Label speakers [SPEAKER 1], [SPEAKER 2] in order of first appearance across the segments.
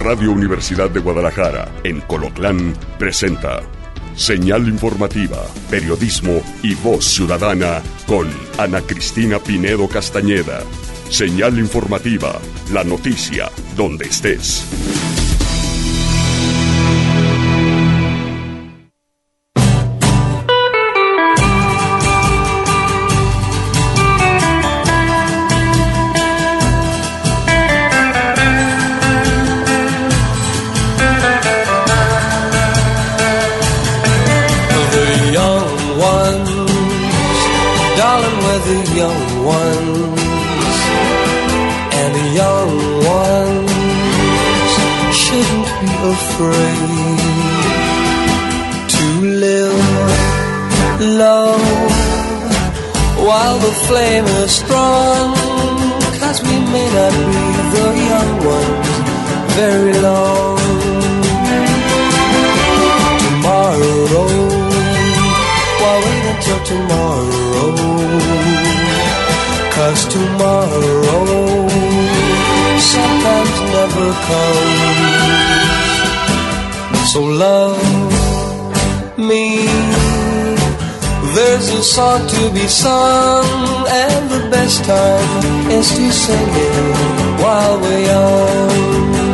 [SPEAKER 1] Radio Universidad de Guadalajara, en Colotlán, presenta Señal Informativa, Periodismo y Voz Ciudadana con Ana Cristina Pinedo Castañeda. Señal Informativa, la noticia donde estés.
[SPEAKER 2] Flame is strong, 'cause we may not be the young ones very long. Tomorrow, why wait until tomorrow? 'Cause tomorrow sometimes never comes. So love me. There's a song to be sung, and the best time is to sing it while we're young.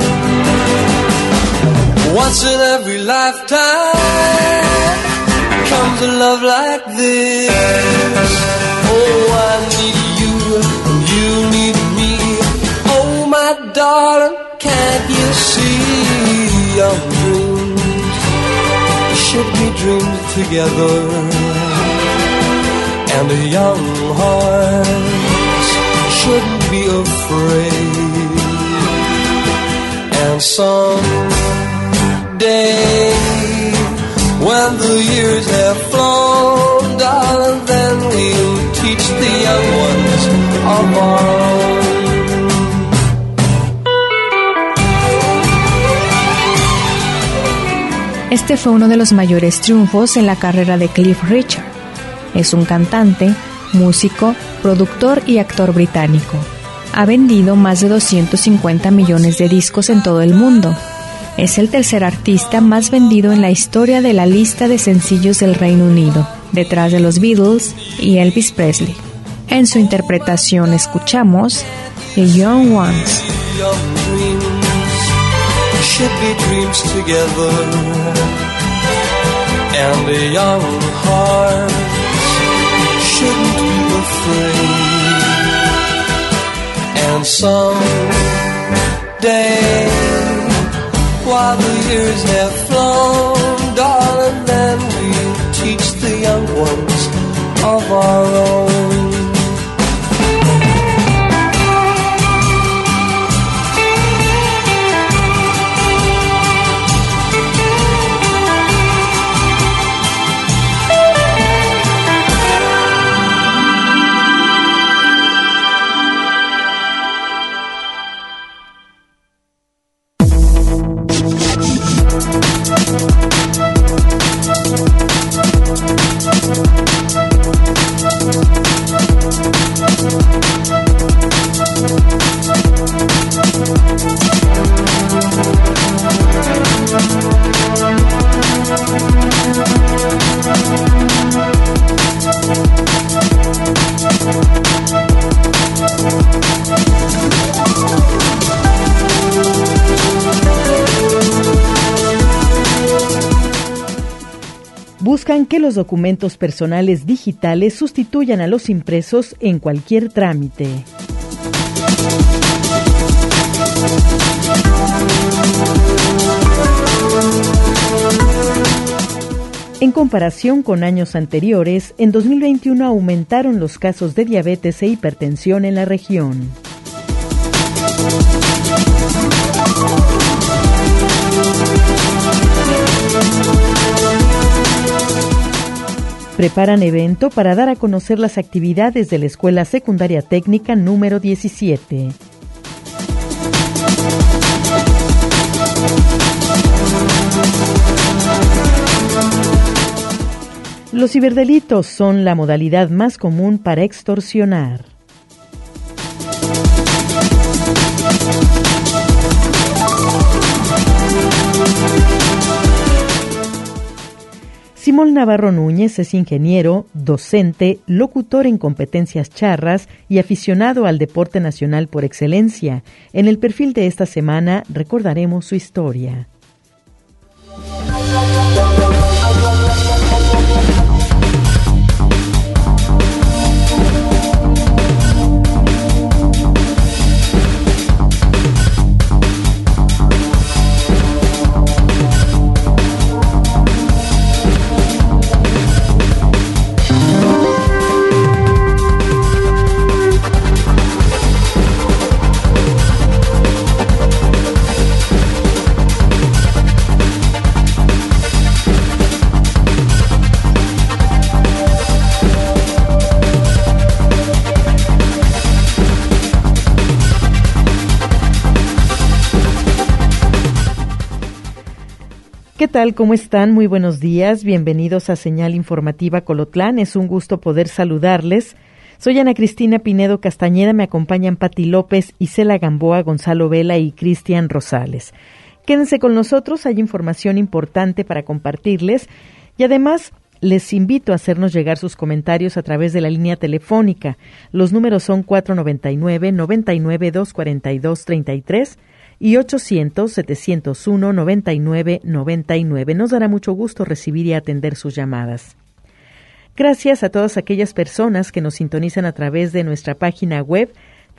[SPEAKER 2] Once in every lifetime comes a love like this. Oh, I need you and you need me. Oh, my darling, can't you see? Young dreams should be dreamed together, and a young heart shouldn't be afraid. And someday, when the years have flown, darling, then we'll teach the young ones of our own.
[SPEAKER 3] Este fue uno de los mayores triunfos en la carrera de Cliff Richard. Es un cantante, músico, productor y actor británico. Ha vendido más de 250 millones de discos en todo el mundo. Es el tercer artista más vendido en la historia de la lista de sencillos del Reino Unido, detrás de los Beatles y Elvis Presley. En su interpretación escuchamos The Young Ones.
[SPEAKER 2] Should be dreams together, and a young heart shouldn't be afraid. And someday, while the years have flown, darling, then we'll teach the young ones of our own.
[SPEAKER 4] Buscan que los documentos personales digitales sustituyan a los impresos en cualquier trámite. En comparación con años anteriores, en 2021 aumentaron los casos de diabetes e hipertensión en la región. Preparan evento para dar a conocer las actividades de la Escuela Secundaria Técnica número 17. Los ciberdelitos son la modalidad más común para extorsionar. Simón Navarro Núñez es ingeniero, docente, locutor en competencias charras y aficionado al deporte nacional por excelencia. En el perfil de esta semana recordaremos su historia. ¿Qué tal? ¿Cómo están? Muy buenos días. Bienvenidos a Señal Informativa Colotlán. Es un gusto poder saludarles. Soy Ana Cristina Pinedo Castañeda. Me acompañan Pati López, Isela Gamboa, Gonzalo Vela y Cristian Rosales. Quédense con nosotros. Hay información importante para compartirles. Y además, les invito a hacernos llegar sus comentarios a través de la línea telefónica. Los números son 499-99-242-33 y 800-701-9999. Nos dará mucho gusto recibir y atender sus llamadas. Gracias a todas aquellas personas que nos sintonizan a través de nuestra página web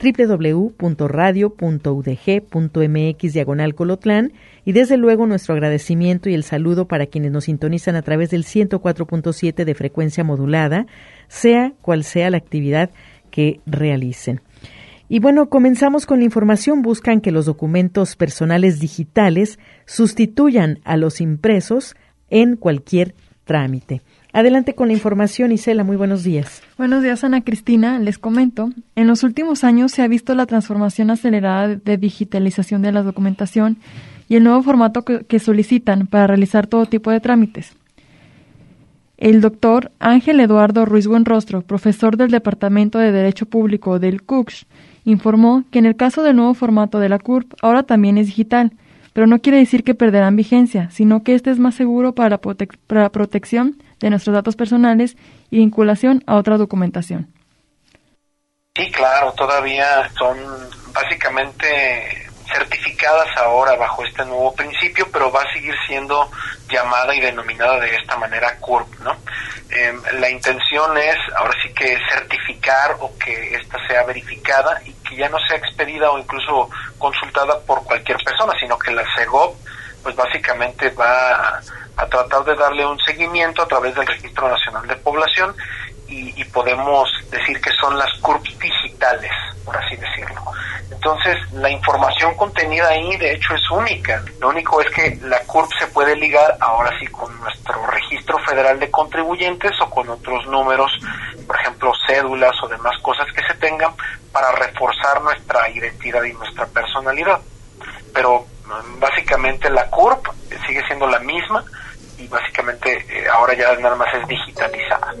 [SPEAKER 4] www.radio.udg.mx/Colotlán y desde luego nuestro agradecimiento y el saludo para quienes nos sintonizan a través del 104.7 de frecuencia modulada, sea cual sea la actividad que realicen. Y bueno, comenzamos con la información. Buscan que los documentos personales digitales sustituyan a los impresos en cualquier trámite. Adelante con la información, Isela, muy buenos días.
[SPEAKER 5] Buenos días, Ana Cristina. Les comento, en los últimos años se ha visto la transformación acelerada de digitalización de la documentación y el nuevo formato que solicitan para realizar todo tipo de trámites. El doctor Ángel Eduardo Ruiz Buenrostro, profesor del Departamento de Derecho Público del CUCSH, informó que en el caso del nuevo formato de la CURP ahora también es digital, pero no quiere decir que perderán vigencia, sino que este es más seguro para la protección de nuestros datos personales y vinculación a otra documentación.
[SPEAKER 6] Sí, claro, todavía son básicamente certificadas ahora bajo este nuevo principio, pero va a seguir siendo llamada y denominada de esta manera CURP, ¿no? La intención es ahora sí que certificar o que esta sea verificada y que ya no sea expedida o incluso consultada por cualquier persona, sino que la CEGOP pues básicamente va a tratar de darle un seguimiento a través del Registro Nacional de Población y podemos decir que son las CURP digitales, por así decirlo. Entonces, la información contenida ahí, de hecho, es única. Lo único es que la CURP se puede ligar ahora sí con nuestro Registro Federal de Contribuyentes o con otros números, por ejemplo, cédulas o demás cosas que se tengan para reforzar nuestra identidad y nuestra personalidad. Pero básicamente la CURP sigue siendo la misma y básicamente ahora ya nada más es digitalizada.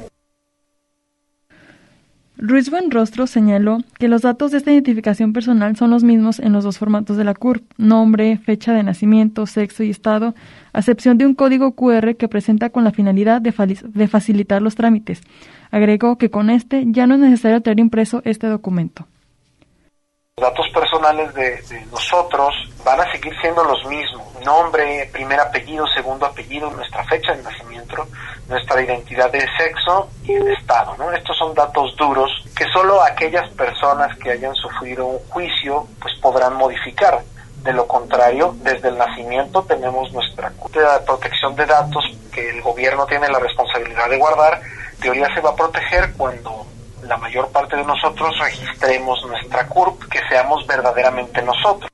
[SPEAKER 5] Ruiz Buenrostro señaló que los datos de esta identificación personal son los mismos en los dos formatos de la CURP, nombre, fecha de nacimiento, sexo y estado, a excepción de un código QR que presenta con la finalidad de facilitar los trámites. Agregó que con este ya no es necesario tener impreso este documento.
[SPEAKER 6] Los datos personales de nosotros van a seguir siendo los mismos. Nombre, primer apellido, segundo apellido, nuestra fecha de nacimiento, nuestra identidad de sexo y el estado, ¿no? Estos son datos duros que solo aquellas personas que hayan sufrido un juicio pues podrán modificar. De lo contrario, desde el nacimiento tenemos nuestra protección de datos que el gobierno tiene la responsabilidad de guardar. En teoría se va a proteger cuando la mayor parte de nosotros registremos nuestra CURP, que seamos verdaderamente nosotros.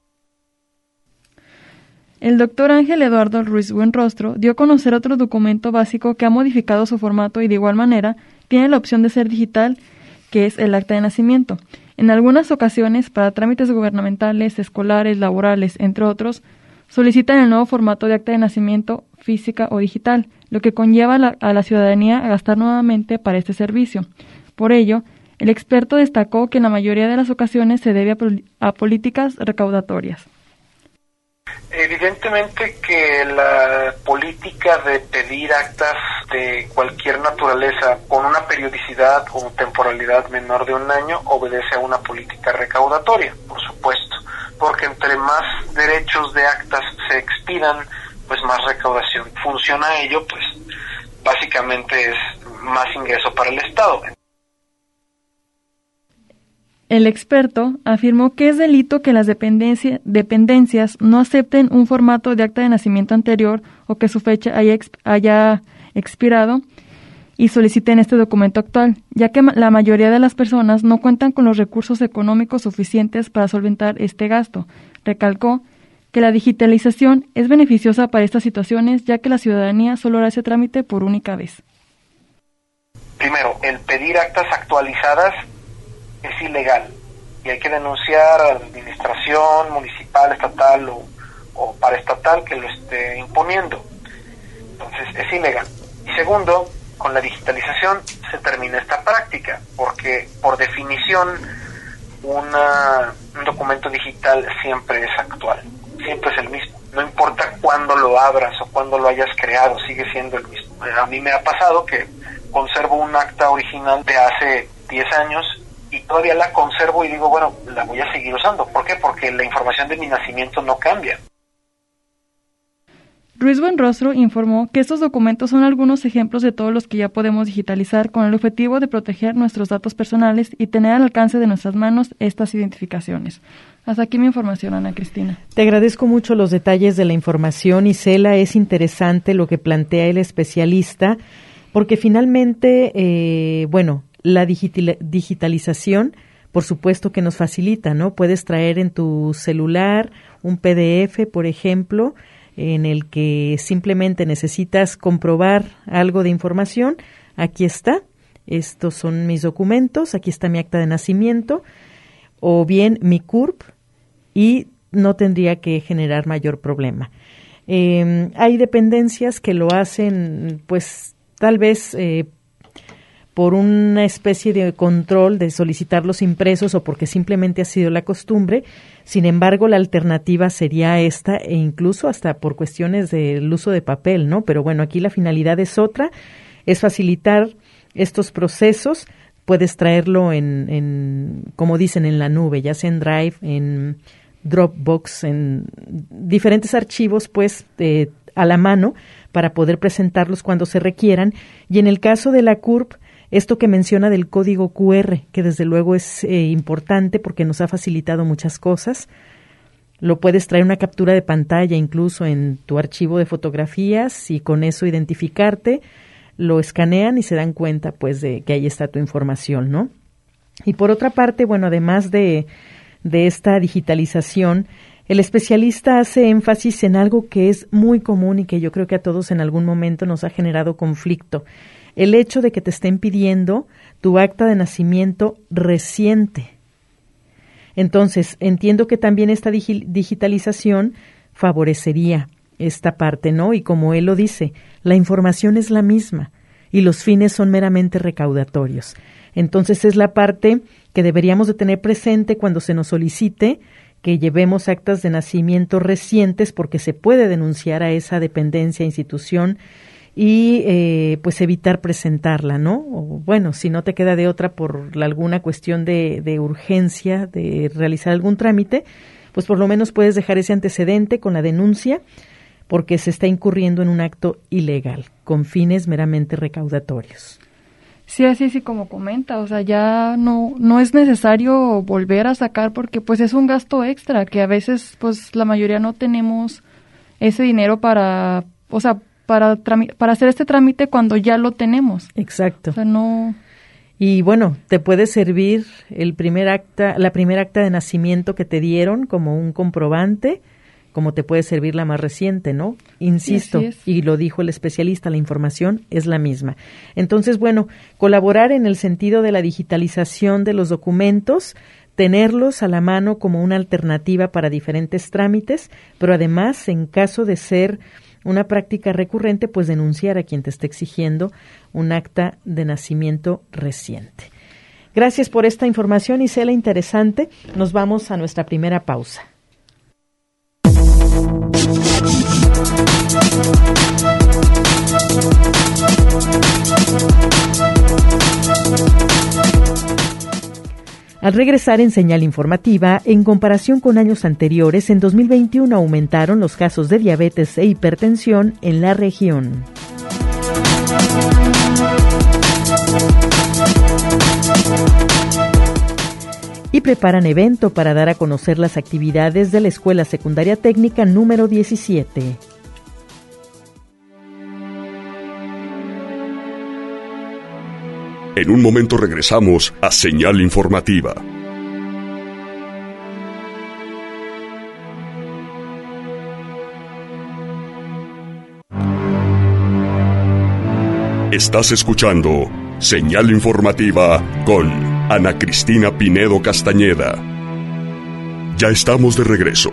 [SPEAKER 5] El doctor Ángel Eduardo Ruiz Buenrostro dio a conocer otro documento básico que ha modificado su formato y de igual manera tiene la opción de ser digital, que es el acta de nacimiento. En algunas ocasiones, para trámites gubernamentales, escolares, laborales, entre otros, solicitan el nuevo formato de acta de nacimiento física o digital, lo que conlleva a la ciudadanía a gastar nuevamente para este servicio. Por ello, el experto destacó que en la mayoría de las ocasiones se debe a políticas recaudatorias.
[SPEAKER 6] Evidentemente que la política de pedir actas de cualquier naturaleza con una periodicidad o temporalidad menor de 1 año obedece a una política recaudatoria, por supuesto, porque entre más derechos de actas se expidan, pues más recaudación. Funciona ello, pues básicamente es más ingreso para el Estado.
[SPEAKER 5] El experto afirmó que es delito que las dependencias no acepten un formato de acta de nacimiento anterior o que su fecha haya expirado y soliciten este documento actual, ya que la mayoría de las personas no cuentan con los recursos económicos suficientes para solventar este gasto. Recalcó que la digitalización es beneficiosa para estas situaciones, ya que la ciudadanía solo hará ese trámite por única vez.
[SPEAKER 6] Primero, el pedir actas actualizadas es ilegal y hay que denunciar a la administración municipal, estatal o paraestatal que lo esté imponiendo. Entonces es ilegal. Y segundo, con la digitalización se termina esta práctica, porque por definición un documento digital siempre es actual, siempre es el mismo. No importa cuándo lo abras o cuándo lo hayas creado, sigue siendo el mismo. A mí me ha pasado que conservo un acta original de hace 10 años y todavía la conservo y digo, bueno, la voy a seguir usando. ¿Por qué? Porque la información de mi nacimiento no cambia.
[SPEAKER 5] Ruiz Buenrostro informó que estos documentos son algunos ejemplos de todos los que ya podemos digitalizar con el objetivo de proteger nuestros datos personales y tener al alcance de nuestras manos estas identificaciones. Hasta aquí mi información, Ana Cristina.
[SPEAKER 4] Te agradezco mucho los detalles de la información, Isela. Es interesante lo que plantea el especialista, porque finalmente, la digitalización, por supuesto que nos facilita, ¿no? Puedes traer en tu celular un PDF, por ejemplo, en el que simplemente necesitas comprobar algo de información. Aquí está, estos son mis documentos, aquí está mi acta de nacimiento, o bien mi CURP, y no tendría que generar mayor problema. Hay dependencias que lo hacen, pues, tal vez por una especie de control de solicitarlos impresos o porque simplemente ha sido la costumbre. Sin embargo, la alternativa sería esta, e incluso hasta por cuestiones del uso de papel, ¿no? Pero bueno, aquí la finalidad es otra, es facilitar estos procesos. Puedes traerlo en como dicen, en la nube, ya sea en Drive, en Dropbox, en diferentes archivos, pues, a la mano para poder presentarlos cuando se requieran. Y en el caso de la CURP, esto que menciona del código QR, que desde luego es importante porque nos ha facilitado muchas cosas. Lo puedes traer una captura de pantalla incluso en tu archivo de fotografías y con eso identificarte. Lo escanean y se dan cuenta, pues, de que ahí está tu información, ¿no? Y por otra parte, bueno, además de esta digitalización, el especialista hace énfasis en algo que es muy común y que yo creo que a todos en algún momento nos ha generado conflicto. El hecho de que te estén pidiendo tu acta de nacimiento reciente. Entonces, entiendo que también esta digitalización favorecería esta parte, ¿no? Y como él lo dice, la información es la misma y los fines son meramente recaudatorios. Entonces, es la parte que deberíamos de tener presente cuando se nos solicite que llevemos actas de nacimiento recientes, porque se puede denunciar a esa dependencia, institución, y pues evitar presentarla, ¿no? O bueno, si no te queda de otra por alguna cuestión de urgencia de realizar algún trámite, pues por lo menos puedes dejar ese antecedente con la denuncia, porque se está incurriendo en un acto ilegal, con fines meramente recaudatorios.
[SPEAKER 5] Sí, así como comenta, o sea, ya no es necesario volver a sacar porque pues es un gasto extra que a veces pues la mayoría no tenemos ese dinero para hacer este trámite cuando ya lo tenemos.
[SPEAKER 4] Exacto.
[SPEAKER 5] O sea, no.
[SPEAKER 4] Y bueno, te puede servir la primera acta de nacimiento que te dieron como un comprobante, como te puede servir la más reciente, ¿no? Insisto, y lo dijo el especialista, la información es la misma. Entonces, bueno, colaborar en el sentido de la digitalización de los documentos, tenerlos a la mano como una alternativa para diferentes trámites, pero además, en caso de ser una práctica recurrente, pues denunciar a quien te esté exigiendo un acta de nacimiento reciente. Gracias por esta información, Isela, interesante. Nos vamos a nuestra primera pausa. Al regresar en señal informativa, en comparación con años anteriores, en 2021 aumentaron los casos de diabetes e hipertensión en la región. Y preparan evento para dar a conocer las actividades de la Escuela Secundaria Técnica número 17.
[SPEAKER 1] En un momento regresamos a Señal Informativa. Estás escuchando Señal Informativa con Ana Cristina Pinedo Castañeda. Ya estamos de regreso.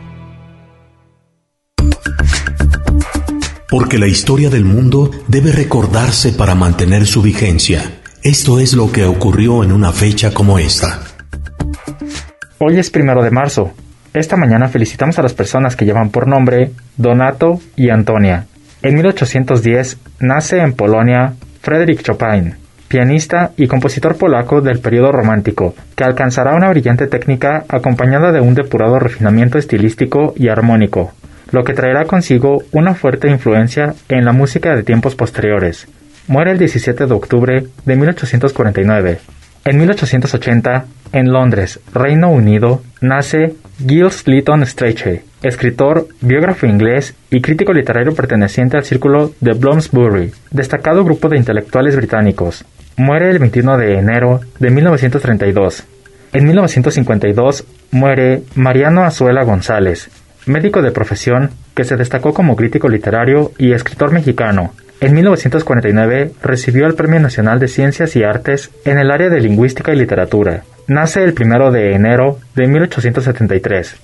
[SPEAKER 7] Porque la historia del mundo debe recordarse para mantener su vigencia. Esto es lo que ocurrió en una fecha como esta.
[SPEAKER 8] Hoy es 1 de marzo. Esta mañana felicitamos a las personas que llevan por nombre Donato y Antonia. En 1810 nace en Polonia Frédéric Chopin, pianista y compositor polaco del periodo romántico, que alcanzará una brillante técnica acompañada de un depurado refinamiento estilístico y armónico, lo que traerá consigo una fuerte influencia en la música de tiempos posteriores. Muere el 17 de octubre de 1849. En 1880, en Londres, Reino Unido, nace Giles Lytton Strachey, escritor, biógrafo inglés y crítico literario perteneciente al círculo de Bloomsbury, destacado grupo de intelectuales británicos. Muere el 21 de enero de 1932. En 1952, muere Mariano Azuela González, médico de profesión que se destacó como crítico literario y escritor mexicano. En 1949 recibió el Premio Nacional de Ciencias y Artes en el área de Lingüística y Literatura. Nace el 1 de enero de 1873.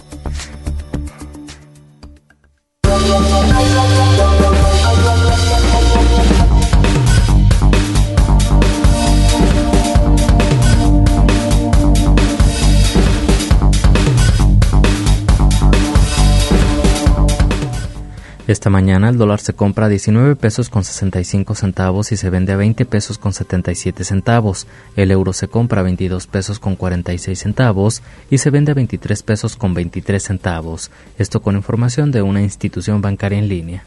[SPEAKER 9] Esta mañana el dólar se compra a 19 pesos con 65 centavos y se vende a 20 pesos con 77 centavos. El euro se compra a 22 pesos con 46 centavos y se vende a 23 pesos con 23 centavos. Esto con información de una institución bancaria en línea.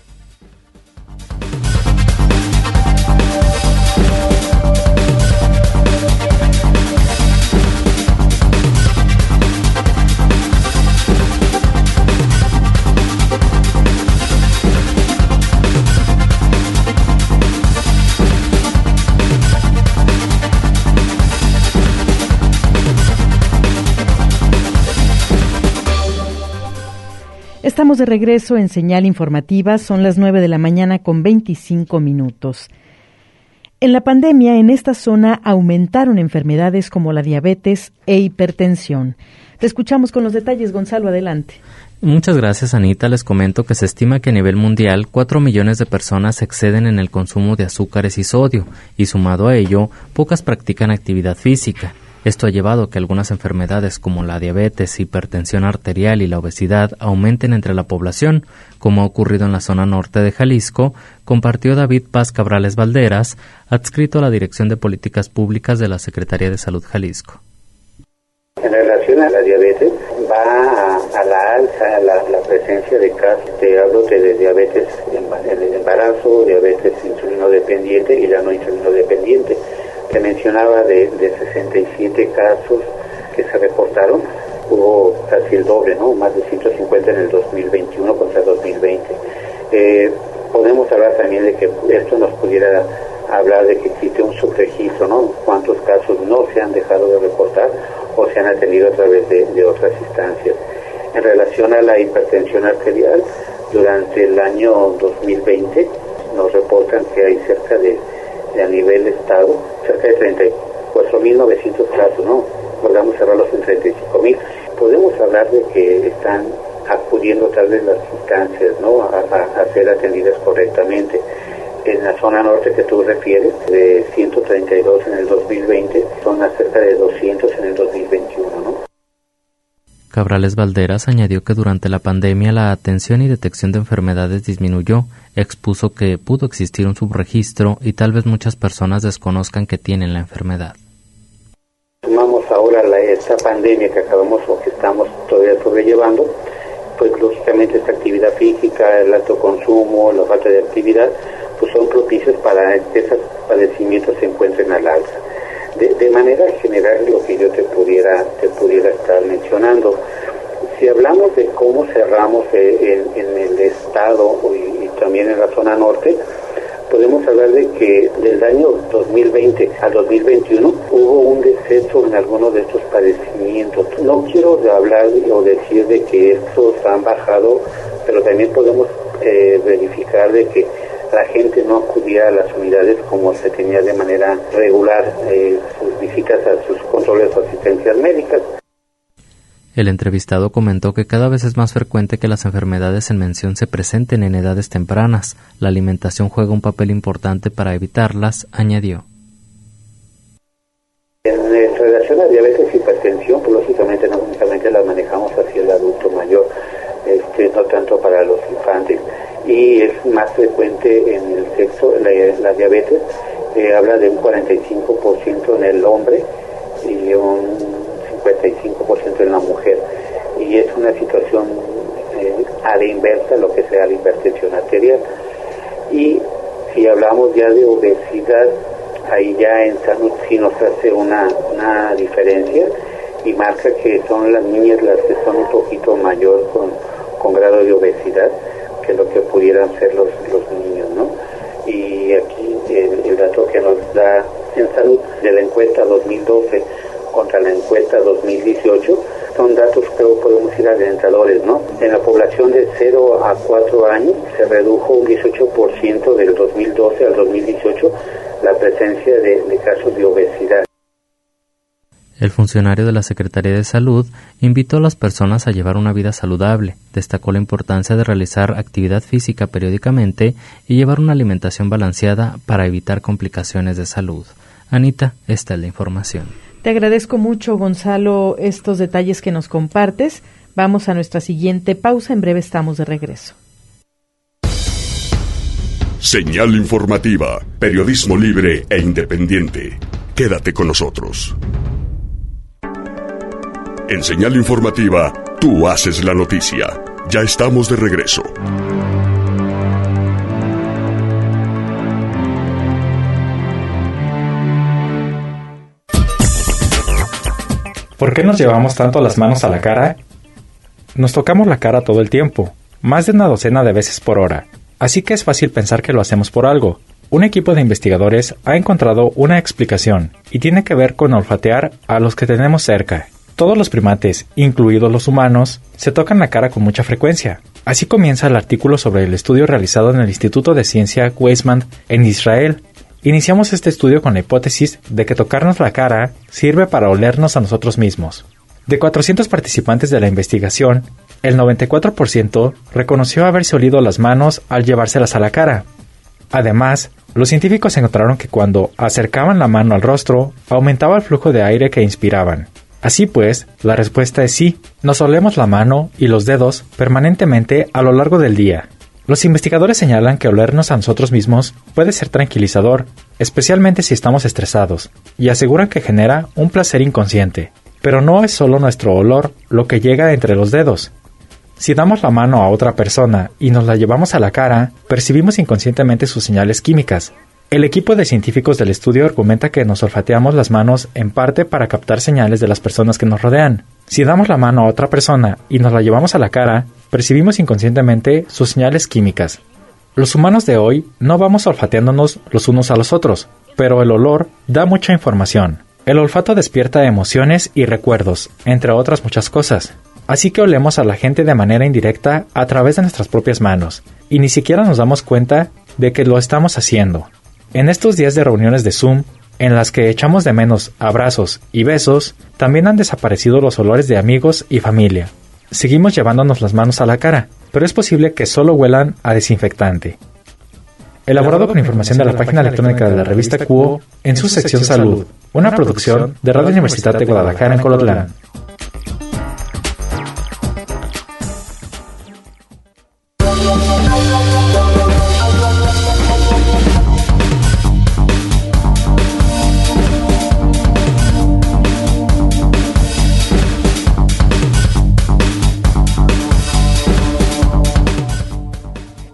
[SPEAKER 4] Estamos de regreso en Señal Informativa, son las 9 de la mañana con 25 minutos. En la pandemia, en esta zona aumentaron enfermedades como la diabetes e hipertensión. Te escuchamos con los detalles, Gonzalo, adelante.
[SPEAKER 9] Muchas gracias, Anita. Les comento que se estima que a nivel mundial 4 millones de personas exceden en el consumo de azúcares y sodio, y sumado a ello, pocas practican actividad física. Esto ha llevado a que algunas enfermedades como la diabetes, hipertensión arterial y la obesidad aumenten entre la población, como ha ocurrido en la zona norte de Jalisco, compartió David Paz Cabrales Valderas, adscrito a la Dirección de Políticas Públicas de la Secretaría de Salud Jalisco.
[SPEAKER 10] En relación a la diabetes, va a la alza la presencia de casos, hablo de diabetes en el embarazo, diabetes insulinodependiente y la no insulinodependiente. Te mencionaba de 67 casos que se reportaron, hubo casi el doble, ¿no? Más de 150 en el 2021 contra 2020. Podemos hablar también de que esto nos pudiera hablar de que existe un subregistro, ¿no? Cuántos casos no se han dejado de reportar o se han atendido a través de otras instancias. En relación a la hipertensión arterial, durante el año 2020 nos reportan que hay cerca de a nivel estado, cerca de 34.900 casos, ¿no? Logramos cerrarlos en 35.000. Podemos hablar de que están acudiendo tal vez las instancias, ¿no? A ser atendidas correctamente. En la zona norte que tú refieres, de 132 en el 2020, son cerca de 200 en el 2021, ¿no?
[SPEAKER 9] Cabrales Valderas añadió que durante la pandemia la atención y detección de enfermedades disminuyó, expuso que pudo existir un subregistro y tal vez muchas personas desconozcan que tienen la enfermedad.
[SPEAKER 10] Sumamos ahora esta pandemia que acabamos o que estamos todavía sobrellevando, pues lógicamente esta actividad física, el alto consumo, la falta de actividad, pues son propicios para que esos padecimientos se encuentren al alza. De manera general, lo que yo te pudiera estar mencionando, si hablamos de cómo cerramos en el estado y también en la zona norte, podemos hablar de que del año 2020 al 2021 hubo un descenso en algunos de estos padecimientos. No quiero hablar o decir de que estos han bajado, pero también podemos verificar de que la gente no acudía a las unidades como se tenía de manera regular sus visitas a sus controles o asistencias médicas.
[SPEAKER 9] El entrevistado comentó que cada vez es más frecuente que las enfermedades en mención se presenten en edades tempranas. La alimentación juega un papel importante para evitarlas, añadió.
[SPEAKER 10] En relación a diabetes y hipertensión, pues lógicamente no únicamente las manejamos hacia el adulto mayor, no tanto para los infantes. Y es más frecuente en el sexo, la diabetes habla de un 45% en el hombre y un 55% en la mujer. Y es una situación a la inversa, lo que sea la hipertensión arterial. Y si hablamos ya de obesidad, ahí ya en salud sí nos hace una diferencia y marca que son las niñas las que son un poquito mayor con grado de obesidad que lo que pudieran ser los niños, ¿no? Y aquí el dato que nos da en salud de la encuesta 2012 contra la encuesta 2018 son datos que podemos ir alentadores, ¿no? En la población de 0 a 4 años se redujo un 18% del 2012 al 2018 la presencia de casos de obesidad.
[SPEAKER 9] El funcionario de la Secretaría de Salud invitó a las personas a llevar una vida saludable, destacó la importancia de realizar actividad física periódicamente y llevar una alimentación balanceada para evitar complicaciones de salud. Anita, esta es la información.
[SPEAKER 4] Te agradezco mucho, Gonzalo, estos detalles que nos compartes. Vamos a nuestra siguiente pausa, en breve estamos de regreso.
[SPEAKER 1] Señal informativa, periodismo libre e independiente. Quédate con nosotros. En Señal Informativa, tú haces la noticia. Ya estamos de regreso.
[SPEAKER 8] ¿Por qué nos llevamos tanto las manos a la cara? Nos tocamos la cara todo el tiempo, más de una docena de veces por hora, así que es fácil pensar que lo hacemos por algo. Un equipo de investigadores ha encontrado una explicación, y tiene que ver con olfatear a los que tenemos cerca. Todos los primates, incluidos los humanos, se tocan la cara con mucha frecuencia. Así comienza el artículo sobre el estudio realizado en el Instituto de Ciencia Weizmann en Israel. Iniciamos este estudio con la hipótesis de que tocarnos la cara sirve para olernos a nosotros mismos. De 400 participantes de la investigación, el 94% reconoció haberse olido las manos al llevárselas a la cara. Además, los científicos encontraron que cuando acercaban la mano al rostro, aumentaba el flujo de aire que inspiraban. Así pues, la respuesta es sí, nos olemos la mano y los dedos permanentemente a lo largo del día. Los investigadores señalan que olernos a nosotros mismos puede ser tranquilizador, especialmente si estamos estresados, y aseguran que genera un placer inconsciente. Pero no es solo nuestro olor lo que llega entre los dedos. Si damos la mano a otra persona y nos la llevamos a la cara, percibimos inconscientemente sus señales químicas. El equipo de científicos del estudio argumenta que nos olfateamos las manos en parte para captar señales de las personas que nos rodean. Si damos la mano a otra persona y nos la llevamos a la cara, percibimos inconscientemente sus señales químicas. Los humanos de hoy no vamos olfateándonos los unos a los otros, pero el olor da mucha información. El olfato despierta emociones y recuerdos, entre otras muchas cosas. Así que olemos a la gente de manera indirecta a través de nuestras propias manos, y ni siquiera nos damos cuenta de que lo estamos haciendo. En estos días de reuniones de Zoom, en las que echamos de menos abrazos y besos, también han desaparecido los olores de amigos y familia. Seguimos llevándonos las manos a la cara, pero es posible que solo huelan a desinfectante. Elaborado con información de la página electrónica de la revista QO en su sección Salud, una producción de Radio Universidad de Guadalajara en Colotlán.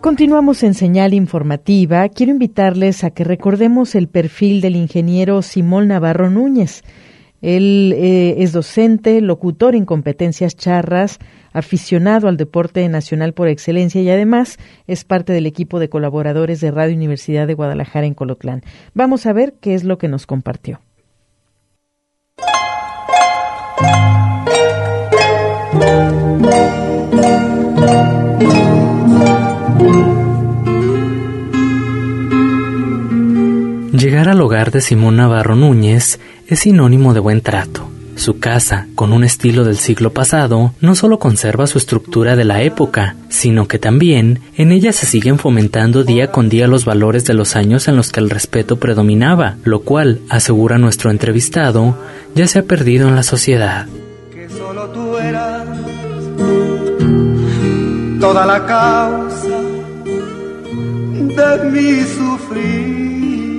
[SPEAKER 4] Continuamos en Señal Informativa. Quiero invitarles a que recordemos el perfil del ingeniero Simón Navarro Núñez. Él es docente, locutor en competencias charras, aficionado al deporte nacional por excelencia y además es parte del equipo de colaboradores de Radio Universidad de Guadalajara en Colotlán. Vamos a ver qué es lo que nos compartió.
[SPEAKER 9] Llegar al hogar de Simón Navarro Núñez es sinónimo de buen trato. Su casa, con un estilo del siglo pasado, no solo conserva su estructura de la época, sino que también en ella se siguen fomentando día con día los valores de los años en los que el respeto predominaba, lo cual, asegura nuestro entrevistado, ya se ha perdido en la sociedad.
[SPEAKER 2] Que solo tú eras toda la causa de mi sufrir.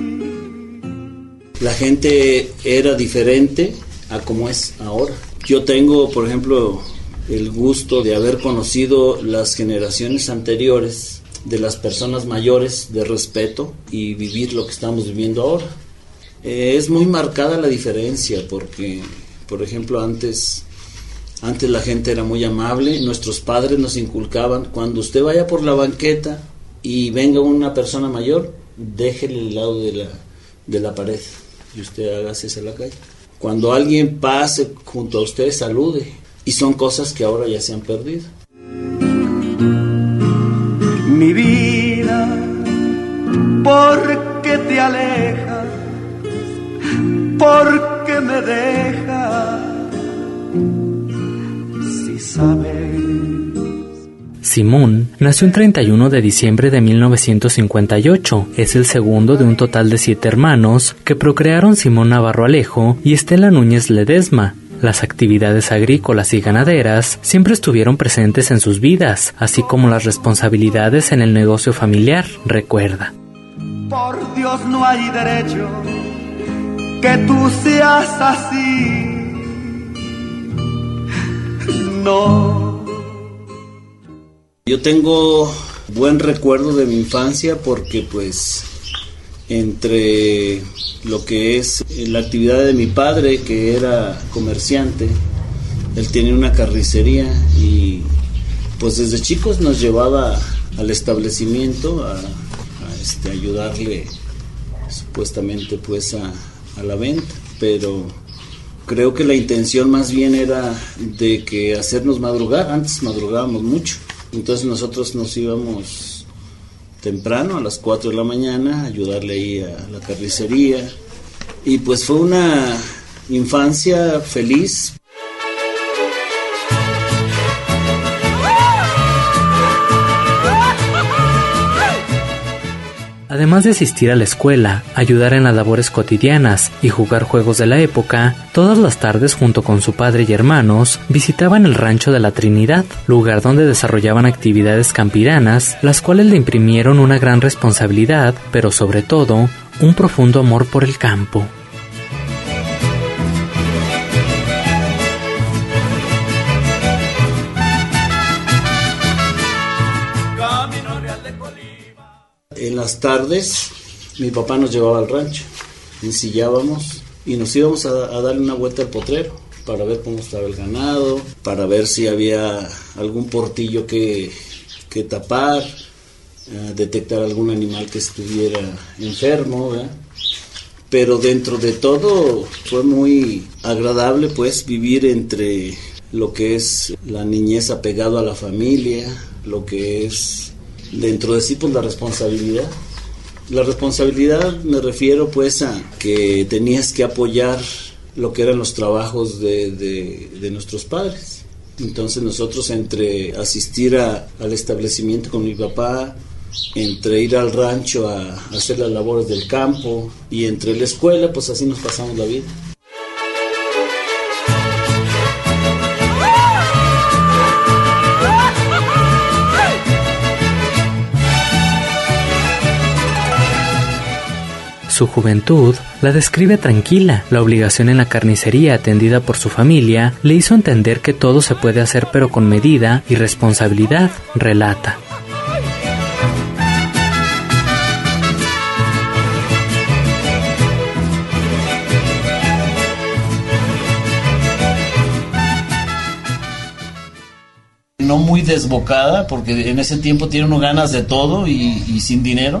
[SPEAKER 11] La gente era diferente a como es ahora. Yo tengo, por ejemplo, el gusto de haber conocido las generaciones anteriores de las personas mayores de respeto y vivir lo que estamos viviendo ahora. Es muy marcada la diferencia porque, por ejemplo, antes la gente era muy amable. Nuestros padres nos inculcaban, cuando usted vaya por la banqueta y venga una persona mayor, déjele el lado de la pared y usted hágase hacia la calle. Cuando alguien pase junto a usted, salude. Y son cosas que ahora ya se han perdido.
[SPEAKER 2] Mi vida, ¿por qué te alejas? ¿Por qué me dejas? Si sabes.
[SPEAKER 9] Simón nació el 31 de diciembre de 1958. Es el segundo de un total de 7 hermanos que procrearon Simón Navarro Alejo y Estela Núñez Ledesma. Las actividades agrícolas y ganaderas siempre estuvieron presentes en sus vidas, así como las responsabilidades en el negocio familiar, recuerda.
[SPEAKER 2] Por Dios, no hay derecho que tú seas así. No.
[SPEAKER 11] Yo tengo buen recuerdo de mi infancia porque pues entre lo que es la actividad de mi padre, que era comerciante, él tenía una carnicería y pues desde chicos nos llevaba al establecimiento a ayudarle supuestamente pues a la venta, pero creo que la intención más bien era de que hacernos madrugar. Antes madrugábamos mucho. Entonces nosotros nos íbamos temprano, a las 4 de la mañana, a ayudarle ahí a la carnicería. Y pues fue una infancia feliz.
[SPEAKER 9] Además de asistir a la escuela, ayudar en las labores cotidianas y jugar juegos de la época, todas las tardes junto con su padre y hermanos visitaban el rancho de la Trinidad, lugar donde desarrollaban actividades campiranas, las cuales le imprimieron una gran responsabilidad, pero sobre todo, un profundo amor por el campo.
[SPEAKER 11] En las tardes mi papá nos llevaba al rancho, ensillábamos y nos íbamos a darle una vuelta al potrero para ver cómo estaba el ganado, para ver si había algún portillo que tapar, detectar algún animal que estuviera enfermo, ¿verdad? Pero dentro de todo fue muy agradable pues vivir entre lo que es la niñez apegado a la familia, lo que es dentro de sí pues la responsabilidad. La responsabilidad me refiero pues a que tenías que apoyar lo que eran los trabajos de nuestros padres. Entonces nosotros entre asistir al establecimiento con mi papá, entre ir al rancho a hacer las labores del campo y entre la escuela, pues así nos pasamos la vida.
[SPEAKER 9] Su juventud la describe tranquila. La obligación en la carnicería atendida por su familia le hizo entender que todo se puede hacer pero con medida y responsabilidad, relata.
[SPEAKER 12] muy desbocada, porque en ese tiempo tiene uno ganas de todo y sin dinero,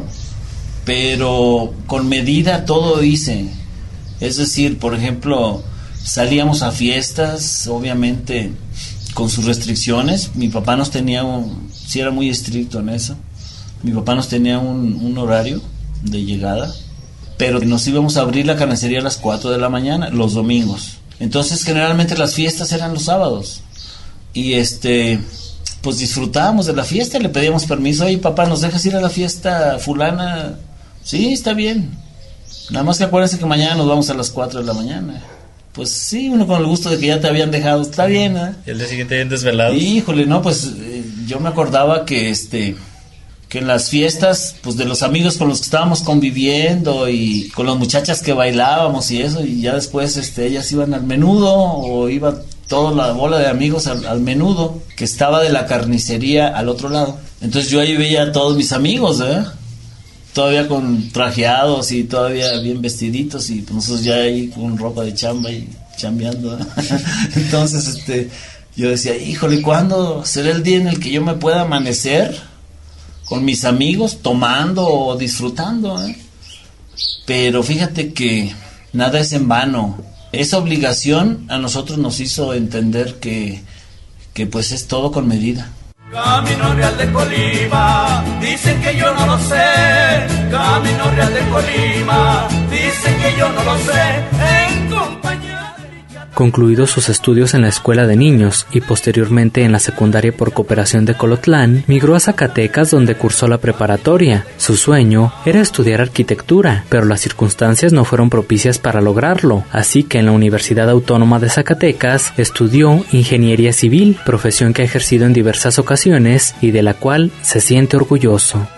[SPEAKER 12] pero con medida todo hice. Es decir, por ejemplo, salíamos a fiestas, obviamente con sus restricciones. Mi papá nos tenía sí era muy estricto en eso. Mi papá nos tenía un horario de llegada, pero nos íbamos a abrir la carnicería a las 4 de la mañana, los domingos. Entonces generalmente las fiestas eran los sábados. Y pues disfrutábamos de la fiesta, le pedíamos permiso. Oye, papá, ¿nos dejas ir a la fiesta fulana? Sí, está bien. Nada más que acuérdense que mañana nos vamos a las 4 de la mañana. Pues sí, uno con el gusto de que ya te habían dejado, está bien, ¿eh?
[SPEAKER 9] ¿Y el día siguiente bien desvelado?
[SPEAKER 12] Híjole, no, pues yo me acordaba que que en las fiestas, pues de los amigos con los que estábamos conviviendo y con las muchachas que bailábamos y eso, y ya después ellas iban al menudo o iba toda la bola de amigos al menudo, que estaba de la carnicería al otro lado. Entonces yo ahí veía a todos mis amigos, todavía con trajeados y todavía bien vestiditos, y pues nosotros ya ahí con ropa de chamba y chambeando. Entonces yo decía, híjole, ¿cuándo será el día en el que yo me pueda amanecer con mis amigos tomando o disfrutando? Pero fíjate que nada es en vano. Esa obligación a nosotros nos hizo entender que pues es todo con medida.
[SPEAKER 2] Camino Real de Colima, dicen que yo no lo sé. Camino Real de Colima, dicen que yo no lo sé. En compañía de
[SPEAKER 9] Concluidos sus estudios en la escuela de niños y posteriormente en la secundaria por cooperación de Colotlán, migró a Zacatecas, donde cursó la preparatoria. Su sueño era estudiar arquitectura, pero las circunstancias no fueron propicias para lograrlo, así que en la Universidad Autónoma de Zacatecas estudió ingeniería civil, profesión que ha ejercido en diversas ocasiones y de la cual se siente orgulloso.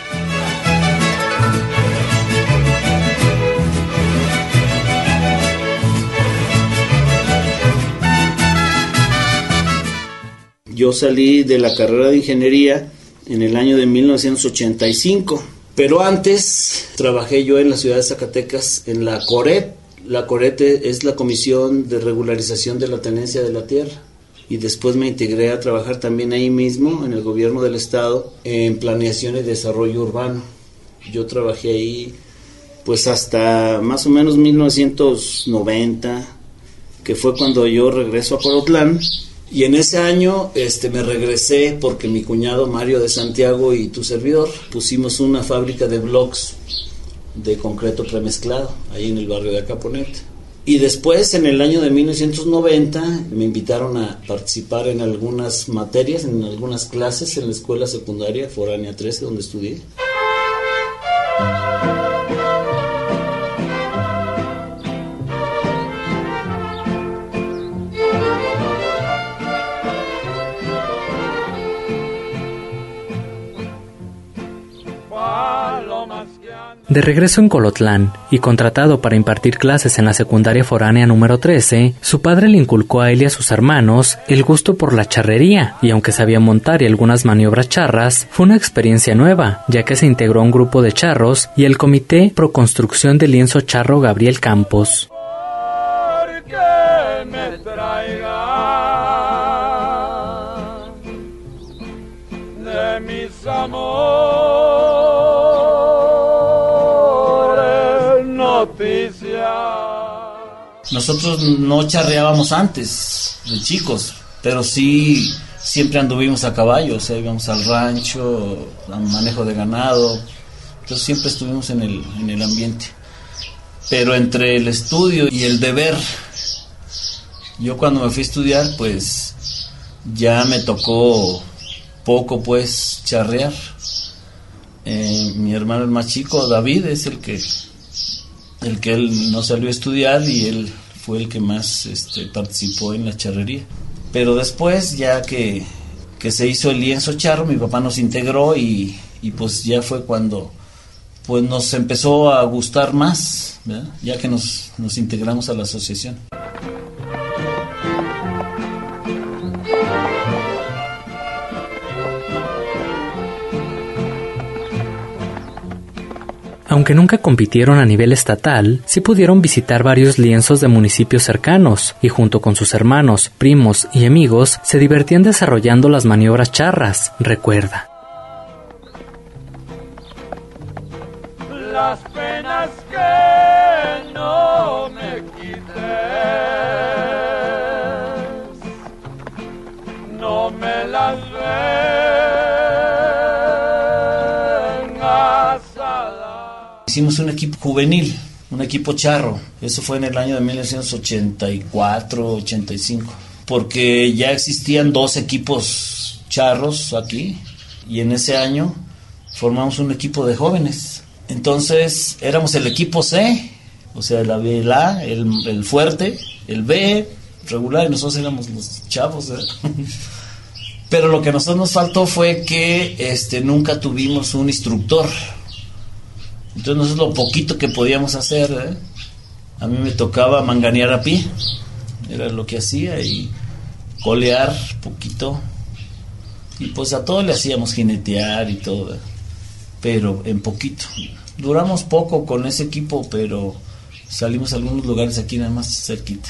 [SPEAKER 11] Yo salí de la carrera de ingeniería en el año de 1985, pero antes trabajé yo en la ciudad de Zacatecas en la CORET. La CORET es la Comisión de Regularización de la Tenencia de la Tierra, y después me integré a trabajar también ahí mismo en el gobierno del estado en planeación y desarrollo urbano. Yo trabajé ahí pues hasta más o menos 1990, que fue cuando yo regreso a Colotlán. Y en ese año me regresé porque mi cuñado Mario de Santiago y tu servidor pusimos una fábrica de blocks de concreto premezclado ahí en el barrio de Acaponeta. Y después, en el año de 1990, me invitaron a participar en algunas materias, en algunas clases en la escuela secundaria Foránea 13, donde estudié.
[SPEAKER 9] De regreso en Colotlán y contratado para impartir clases en la secundaria foránea número 13, su padre le inculcó a él y a sus hermanos el gusto por la charrería, y aunque sabía montar y algunas maniobras charras, fue una experiencia nueva, ya que se integró a un grupo de charros y el Comité Pro Construcción del Lienzo Charro Gabriel Campos.
[SPEAKER 2] De mis amores.
[SPEAKER 12] Nosotros no charreábamos antes de chicos, pero sí siempre anduvimos a caballo, o sea, íbamos al rancho, a manejo de ganado, entonces siempre estuvimos en el ambiente. Pero entre el estudio y el deber, yo cuando me fui a estudiar, pues ya me tocó poco pues charrear. Mi hermano el más chico, David, es el que él no salió a estudiar, y él fue el que más participó en la charrería. Pero después, ya que se hizo el lienzo charro, mi papá nos integró y pues ya fue cuando pues nos empezó a gustar más, ¿verdad? Ya que nos integramos a la asociación.
[SPEAKER 9] Aunque nunca compitieron a nivel estatal, sí pudieron visitar varios lienzos de municipios cercanos y junto con sus hermanos, primos y amigos se divertían desarrollando las maniobras charras, recuerda.
[SPEAKER 2] Las penas que no me quites, no me las vengas a dar.
[SPEAKER 12] Hicimos un equipo juvenil, un equipo charro. Eso fue en el año de 1984-85, porque ya existían 2 equipos charros aquí, y en ese año formamos un equipo de jóvenes. Entonces éramos el equipo C, o sea, el A, el fuerte, el B, regular, y nosotros éramos los chavos, ¿eh? Pero lo que a nosotros nos faltó fue que nunca tuvimos un instructor. Entonces nosotros lo poquito que podíamos hacer, ¿eh? A mí me tocaba manganear a pie, era lo que hacía, y colear poquito, y pues a todo le hacíamos jinetear y todo, ¿eh? Pero en poquito. Duramos poco con ese equipo, pero salimos a algunos lugares aquí nada más cerquita.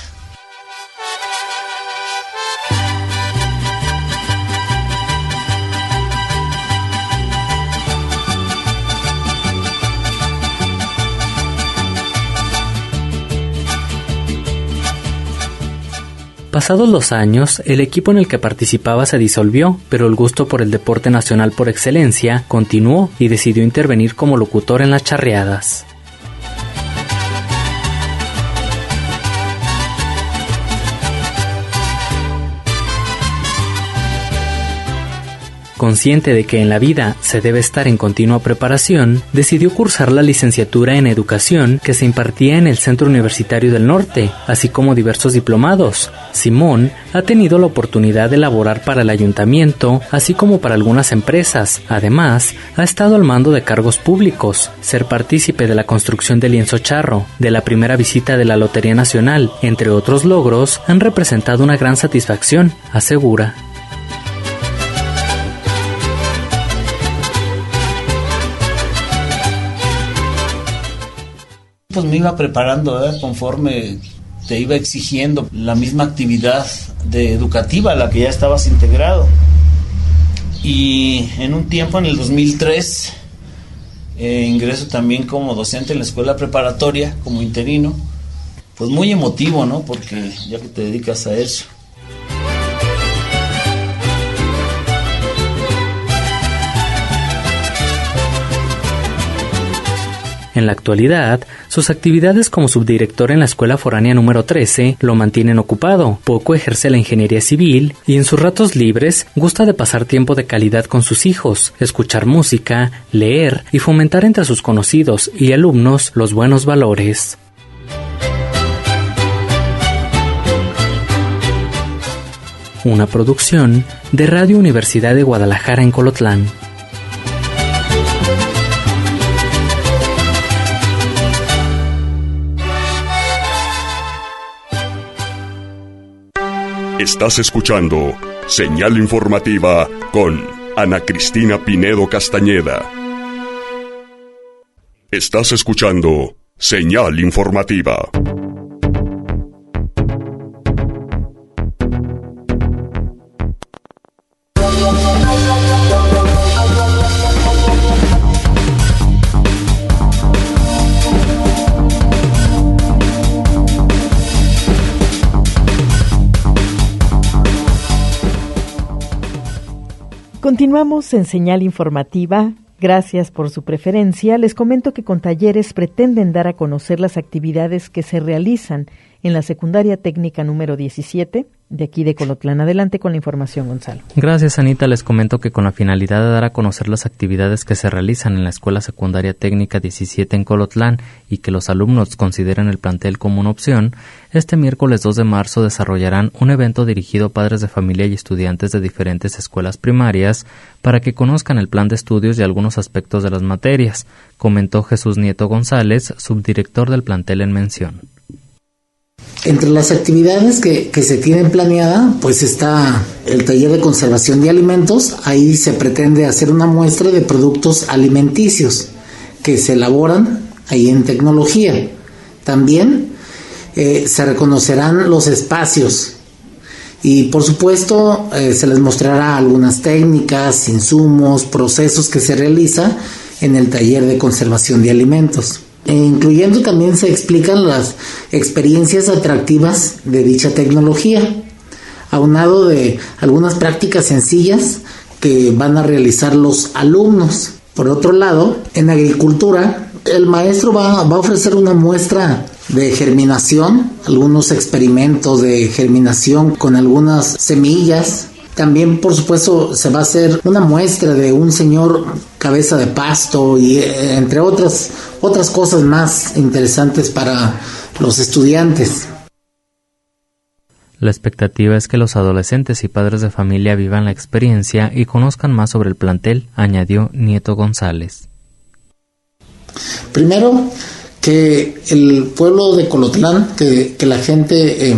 [SPEAKER 9] Pasados los años, el equipo en el que participaba se disolvió, pero el gusto por el deporte nacional por excelencia continuó y decidió intervenir como locutor en las charreadas. Consciente de que en la vida se debe estar en continua preparación, decidió cursar la licenciatura en Educación que se impartía en el Centro Universitario del Norte, así como diversos diplomados. Simón ha tenido la oportunidad de laborar para el ayuntamiento, así como para algunas empresas. Además, ha estado al mando de cargos públicos, ser partícipe de la construcción del lienzo charro, de la primera visita de la Lotería Nacional, entre otros logros, han representado una gran satisfacción, asegura.
[SPEAKER 12] Pues me iba preparando, conforme te iba exigiendo la misma actividad educativa a la que ya estabas integrado. Y en un tiempo, en el 2003, ingreso también como docente en la escuela preparatoria, como interino. Pues muy emotivo, ¿no? Porque ya que te dedicas a eso.
[SPEAKER 9] En la actualidad, sus actividades como subdirector en la Escuela Foránea número 13 lo mantienen ocupado, poco ejerce la ingeniería civil y en sus ratos libres gusta de pasar tiempo de calidad con sus hijos, escuchar música, leer y fomentar entre sus conocidos y alumnos los buenos valores. Una producción de Radio Universidad de Guadalajara en Colotlán.
[SPEAKER 1] Estás escuchando Señal Informativa con Ana Cristina Pinedo Castañeda. Estás escuchando Señal Informativa.
[SPEAKER 4] Continuamos en Señal Informativa. Gracias por su preferencia. Les comento que con talleres pretenden dar a conocer las actividades que se realizan en la Secundaria Técnica número 17, de aquí de Colotlán. Adelante con la información, Gonzalo.
[SPEAKER 9] Gracias, Anita. Les comento que con la finalidad de dar a conocer las actividades que se realizan en la Escuela Secundaria Técnica 17 en Colotlán y que los alumnos consideren el plantel como una opción, este miércoles 2 de marzo desarrollarán un evento dirigido a padres de familia y estudiantes de diferentes escuelas primarias para que conozcan el plan de estudios y algunos aspectos de las materias, comentó Jesús Nieto González, subdirector del plantel en mención.
[SPEAKER 13] Entre las actividades que se tienen planeada, pues está el taller de conservación de alimentos. Ahí se pretende hacer una muestra de productos alimenticios que se elaboran ahí en tecnología. También se reconocerán los espacios y por supuesto se les mostrará algunas técnicas, insumos, procesos que se realiza en el taller de conservación de alimentos. Incluyendo también se explican las experiencias atractivas de dicha tecnología, aunado de algunas prácticas sencillas que van a realizar los alumnos. Por otro lado, en agricultura, el maestro va a ofrecer una muestra de germinación, algunos experimentos de germinación con algunas semillas. También, por supuesto, se va a hacer una muestra de un señor cabeza de pasto y entre otras cosas más interesantes para los estudiantes.
[SPEAKER 9] La expectativa es que los adolescentes y padres de familia vivan la experiencia y conozcan más sobre el plantel, añadió Nieto González.
[SPEAKER 13] Primero, que el pueblo de Colotlán, que la gente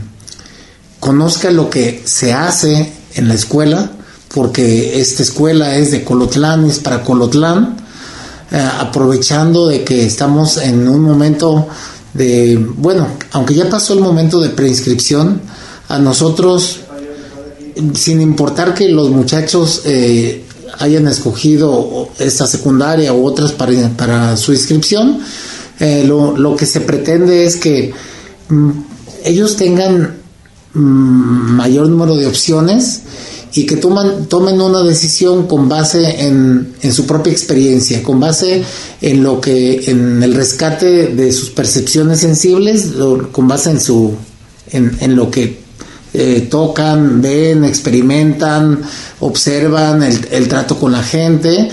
[SPEAKER 13] conozca lo que se hace en la escuela, porque esta escuela es de Colotlán, es para Colotlán, aprovechando de que estamos en un momento de, bueno, aunque ya pasó el momento de preinscripción, a nosotros, sin importar que los muchachos hayan escogido esta secundaria u otras para su inscripción, lo que se pretende es que ellos tengan mayor número de opciones y que tomen una decisión con base en su propia experiencia, con base en el rescate de sus percepciones sensibles, con base en lo que tocan, ven, experimentan, observan el trato con la gente.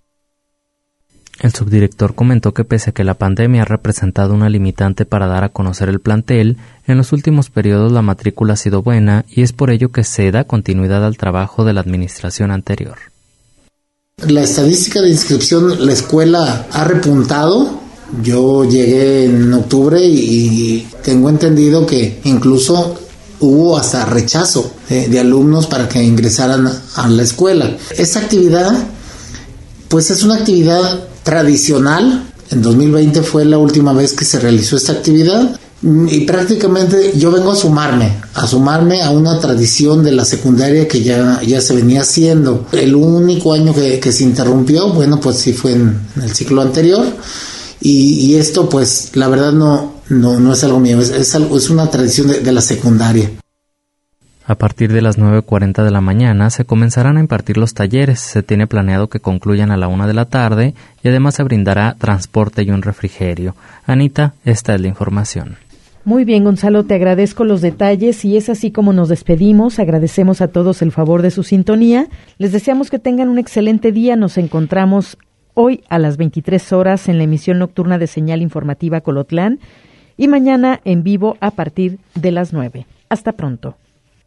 [SPEAKER 9] El subdirector comentó que pese a que la pandemia ha representado una limitante para dar a conocer el plantel, en los últimos periodos la matrícula ha sido buena y es por ello que se da continuidad al trabajo de la administración anterior.
[SPEAKER 13] La estadística de inscripción, la escuela ha repuntado. Yo llegué en octubre y tengo entendido que incluso hubo hasta rechazo de alumnos para que ingresaran a la escuela. Esta actividad, pues es una actividad tradicional. En 2020 fue la última vez que se realizó esta actividad y prácticamente yo vengo a sumarme a una tradición de la secundaria que ya se venía haciendo. El único año que se interrumpió, bueno, pues sí fue en el ciclo anterior y esto pues la verdad no es algo mío, es una tradición de la secundaria.
[SPEAKER 9] A partir de las 9:40 de la mañana se comenzarán a impartir los talleres. Se tiene planeado que concluyan a la 1 de la tarde y además se brindará transporte y un refrigerio. Anita, esta es la información.
[SPEAKER 4] Muy bien, Gonzalo, te agradezco los detalles y es así como nos despedimos. Agradecemos a todos el favor de su sintonía. Les deseamos que tengan un excelente día. Nos encontramos hoy a las 23 horas en la emisión nocturna de Señal Informativa Colotlán y mañana en vivo a partir de las 9. Hasta pronto.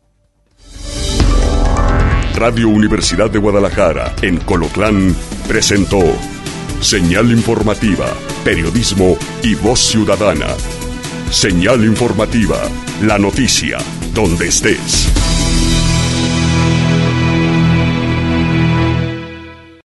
[SPEAKER 1] Radio Universidad de Guadalajara, en Colotlán, presentó Señal Informativa, Periodismo y Voz Ciudadana. Señal Informativa, la noticia, donde estés.